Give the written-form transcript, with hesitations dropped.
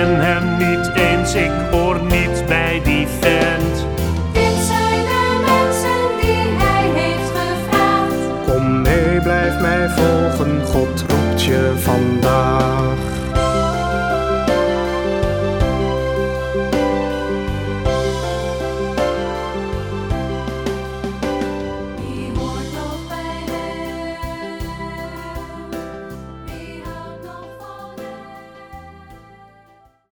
ken hem niet eens, ik hoor niet bij die vent. Dit zijn de mensen die hij heeft gevraagd. Kom mee, blijf mij volgen, God